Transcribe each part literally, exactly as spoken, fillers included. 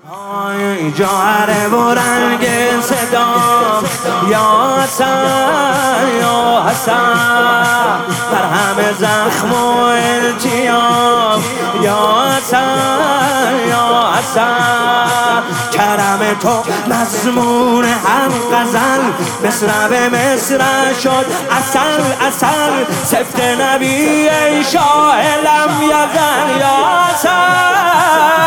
ای جوهر و رنگ صدا یا حسن یا حسن، بر همه زخم و التیام یا حسن یا حسن. کرم تو مضمون هر غزل، مصرع به مصرع شد اصل اصل. سفت نبی ای شاه لم یزل یا حسن.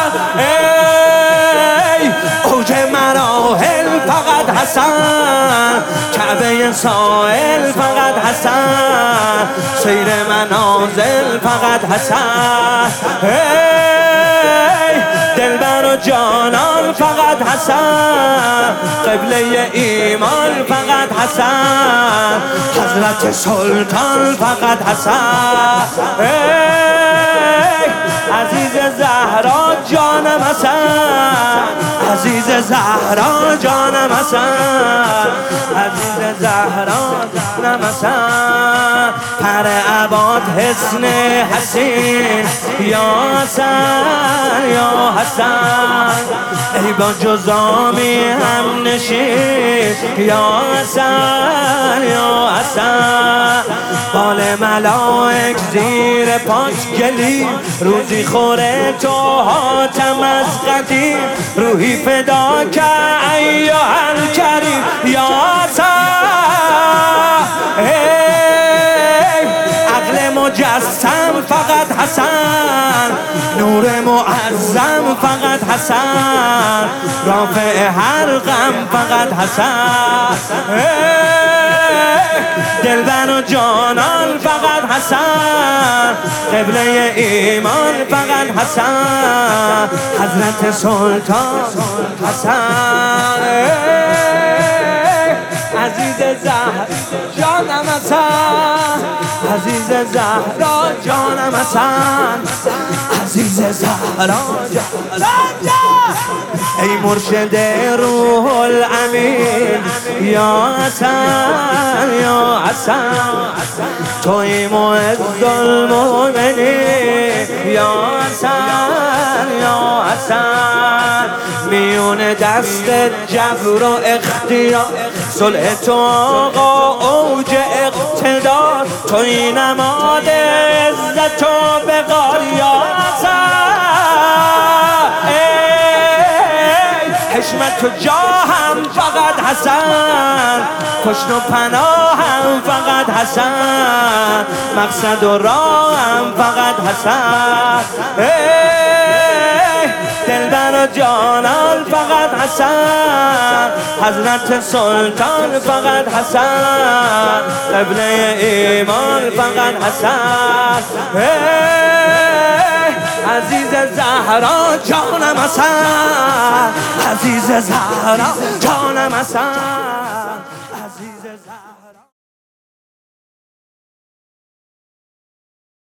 اوج مراحل فقط حسن، کعبه سائل فقط حسن، سیر منازل فقط حسن. دلبر و جانان فقط حسن، قبله ایمان فقط حسن، حضرت سلطان فقط حسن. عزیز زهرا جانم حسن، عزیز زهرا جانم حسن، عزیز زهرا جانم حسن. پر عباد حسن حسین یا حسن یا حسن، ای با جزامی هم نشین یا حسن یا حسن. بال ملائک زیر پاک گلی، روزی خوره تو حاتم از قدیم. روحی فدا که ایها الکریم یا حسن. عقل مجسم فقط حسن، نور معظم فقط حسن، رافع هر غم فقط حسن. دلبر و جانان فقط حسن، قبله ایمان فقط حسن، حضرت سلطان حسن. عزیز زهر جانم حسن، عزیز زهرا جانم حسن، عزیز زهرا جانم. ای مرشد روح الامین یا حسن یا حسن، توی معز المؤمنین یا حسن یا حسن. میون دست جبر و اختیار، صلح تو آقا اوج اقتدار، توی نماد عزت و بقار یا حسن. حشمت و جاهم فقط حسن، پشت و پناهم فقط حسن، مقصد و راهم فقط حسن. دلبر و جانان فقط حسن، حضرت سلطان فقط حسن، قبله ایمان فقط حسن. عزیز زهرا جانم حسن، عزیز زهرا جانم حسن.